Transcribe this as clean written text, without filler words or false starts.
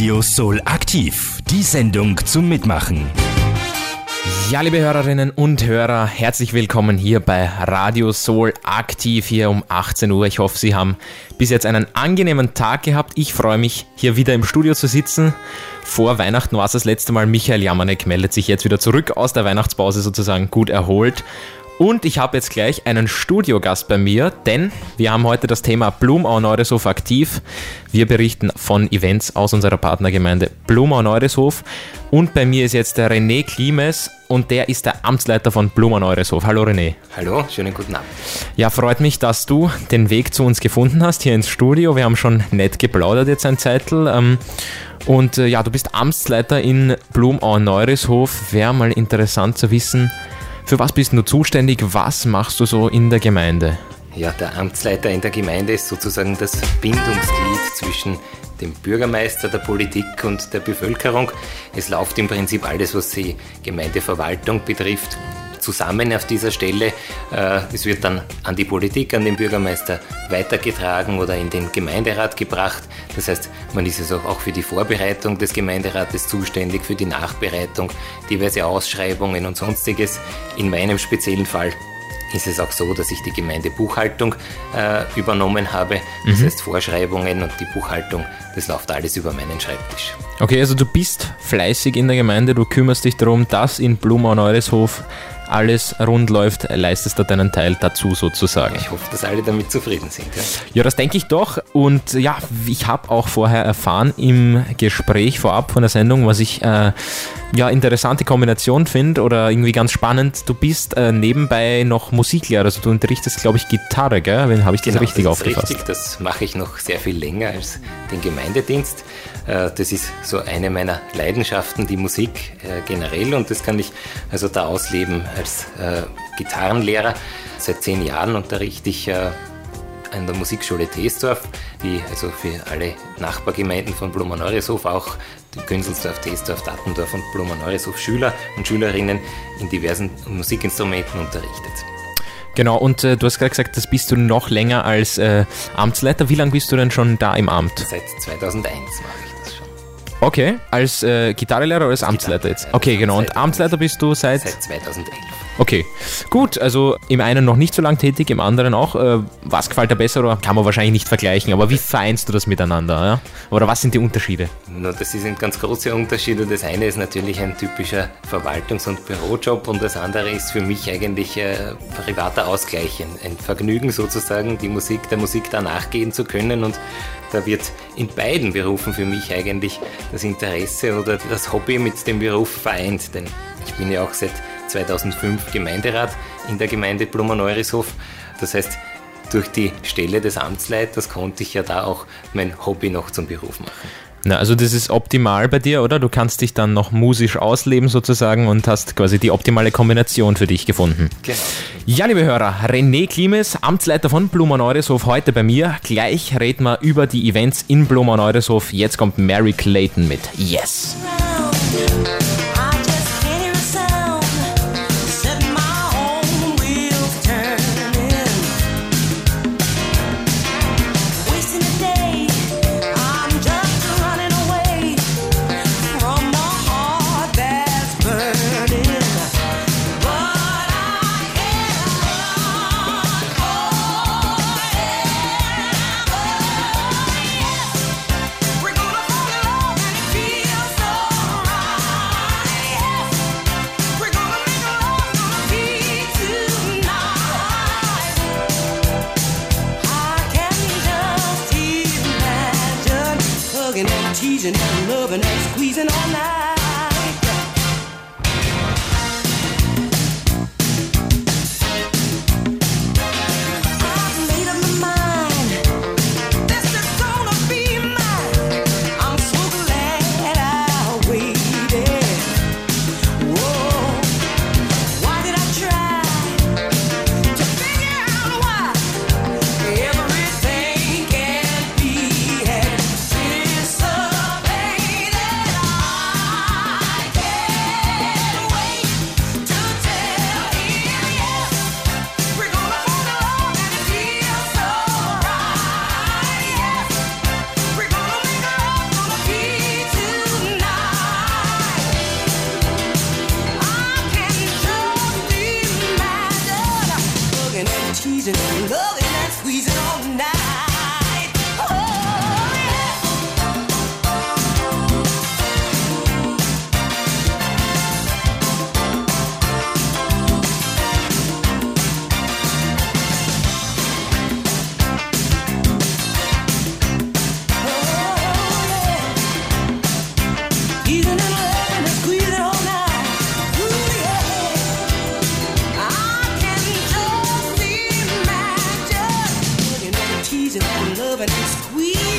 Radio Soul aktiv, die Sendung zum Mitmachen. Ja, liebe Hörerinnen und Hörer, herzlich willkommen hier bei Radio Soul aktiv hier um 18 Uhr. Ich hoffe, Sie haben bis jetzt einen angenehmen Tag gehabt. Ich freue mich, hier wieder im Studio zu sitzen. Vor Weihnachten war es das letzte Mal. Michael Jamanek meldet sich jetzt wieder zurück aus der Weihnachtspause, sozusagen gut erholt. Und ich habe jetzt gleich einen Studiogast bei mir, denn wir haben heute das Thema Blumau-Neureshof aktiv. Wir berichten von Events aus unserer Partnergemeinde Blumau-Neureshof. Und bei mir ist jetzt der René Klimes und der ist der Amtsleiter von Blumau-Neureshof. Hallo René. Hallo, schönen guten Abend. Ja, freut mich, dass du den Weg zu uns gefunden hast, hier ins Studio. Wir haben schon nett geplaudert jetzt ein Zeitl. Und du bist Amtsleiter in Blumau-Neureshof. Wäre mal interessant zu wissen, für was bist du zuständig? Was machst du so in der Gemeinde? Ja, der Amtsleiter in der Gemeinde ist sozusagen das Bindungsglied zwischen dem Bürgermeister, der Politik und der Bevölkerung. Es läuft im Prinzip alles, was die Gemeindeverwaltung betrifft, zusammen auf dieser Stelle. Es wird dann an die Politik, an den Bürgermeister weitergetragen oder in den Gemeinderat gebracht. Das heißt, man ist also auch für die Vorbereitung des Gemeinderates zuständig, für die Nachbereitung, diverse Ausschreibungen und Sonstiges. In meinem speziellen Fall ist es auch so, dass ich die Gemeindebuchhaltung übernommen habe. Das heißt, Vorschreibungen und die Buchhaltung, das läuft alles über meinen Schreibtisch. Okay, also du bist fleißig in der Gemeinde, du kümmerst dich darum, dass in Blumau-Neureshof alles rund läuft, leistest du deinen Teil dazu sozusagen. Ich hoffe, dass alle damit zufrieden sind. Ja, das denke ich doch. Und ja, ich habe auch vorher erfahren im Gespräch vorab von der Sendung, was ich interessante Kombination finde oder irgendwie ganz spannend. Du bist nebenbei noch Musiklehrer, also du unterrichtest, glaube ich, Gitarre, gell? Habe ich das richtig aufgefasst? Richtig, das mache ich noch sehr viel länger als den Gemeindedienst. Das ist so eine meiner Leidenschaften, die Musik generell, und das kann ich also da ausleben als Gitarrenlehrer. Seit 10 Jahren unterrichte ich an der Musikschule Teesdorf, die also für alle Nachbargemeinden von Blumau-Neureshof, auch Günzelsdorf, Teesdorf, Dattendorf und Blumau-Neureshof Schüler und Schülerinnen in diversen Musikinstrumenten unterrichtet. Genau, und du hast gerade gesagt, das bist du noch länger als Amtsleiter. Wie lange bist du denn schon da im Amt? Seit 2001 mache ich das schon. Okay, als Gitarrelehrer oder als Amtsleiter jetzt? Okay, genau. Und Amtsleiter bist du seit 2011. Okay, gut, also im einen noch nicht so lang tätig, im anderen auch. Was gefällt dir besser, oder kann man wahrscheinlich nicht vergleichen, aber wie vereinst du das miteinander? Ja? Oder was sind die Unterschiede? Das sind ganz große Unterschiede. Das eine ist natürlich ein typischer Verwaltungs- und Bürojob, und das andere ist für mich eigentlich privater Ausgleich, ein Vergnügen sozusagen, der Musik da nachgehen zu können, und da wird in beiden Berufen für mich eigentlich das Interesse oder das Hobby mit dem Beruf vereint, denn ich bin ja auch seit 2005 Gemeinderat in der Gemeinde Blumau-Neureshof. Das heißt, durch die Stelle des Amtsleiters konnte ich ja da auch mein Hobby noch zum Beruf machen. Na, also das ist optimal bei dir, oder? Du kannst dich dann noch musisch ausleben sozusagen und hast quasi die optimale Kombination für dich gefunden. Genau. Ja, liebe Hörer, René Klimes, Amtsleiter von Blumau-Neureshof, heute bei mir. Gleich reden wir über die Events in Blumau-Neureshof. Jetzt kommt Mary Clayton mit Yes. Teasing and loving and squeezing all night. teasing and loving and squeezing.